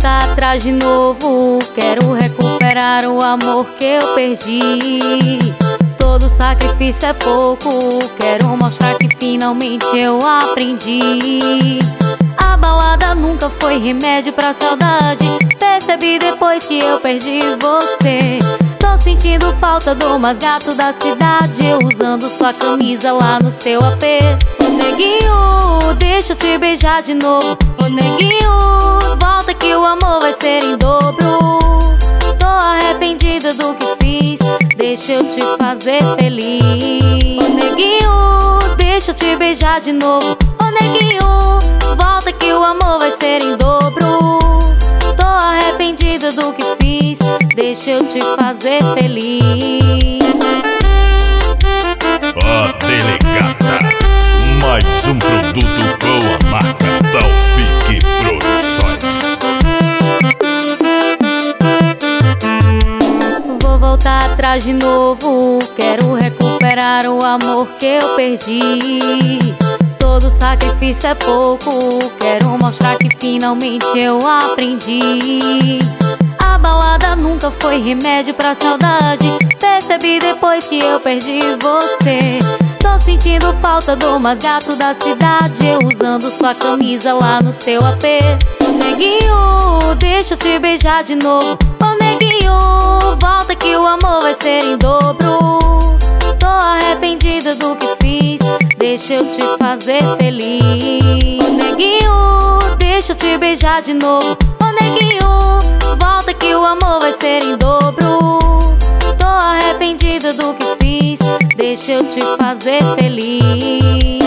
voltar atrás de novo, quero recuperar o amor que eu perdi. Todo sacrifício é pouco, quero mostrar que finalmente eu aprendi. A balada nunca foi remédio pra saudade, percebi depois que eu perdi você. Tô sentindo falta do mais gato da cidade, eu usando sua camisa lá no seu AP. Ô neguinho, deixa eu te beijar de novo. Ô neguinho, volta que o amor vai ser em dobro. Tô arrependida do que fiz, deixa eu te fazer feliz. Ô neguinho, deixa eu te beijar de novo. Ô neguinho, volta que o amor vai ser em dobro. Tô arrependida do que fiz, deixa eu te fazer feliz. Ó Delegata, mais um produto com a marca Taufik Produções. Vou voltar atrás de novo, quero recuperar o amor que eu perdi. Todo sacrifício é pouco, quero mostrar que finalmente eu aprendi. A balada nunca foi remédio pra saudade, percebi depois que eu perdi você. Tô sentindo falta do mais gato da cidade, eu usando sua camisa lá no seu AP. Ô neguinho, deixa eu te beijar de novo. Ô neguinho, volta que o amor vai ser em dobro. Tô arrependida do que fiz, deixa eu te fazer feliz. Ô neguinho, deixa eu te beijar de novo. Ô neguinho, volta que o amor vai ser em dobro. Tô arrependida do que fiz, deixa eu te fazer feliz.